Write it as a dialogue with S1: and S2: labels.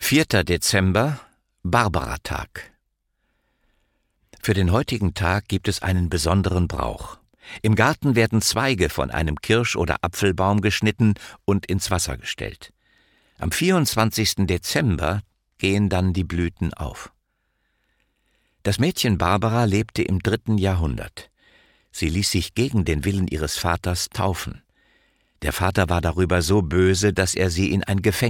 S1: 4. Dezember, Barbaratag. Für den heutigen Tag gibt es einen besonderen Brauch. Im Garten werden Zweige von einem Kirsch- oder Apfelbaum geschnitten und ins Wasser gestellt. Am 24. Dezember gehen dann die Blüten auf. Das Mädchen Barbara lebte im 3. Jahrhundert. Sie ließ sich gegen den Willen ihres Vaters taufen. Der Vater war darüber so böse, dass er sie in ein Gefängnis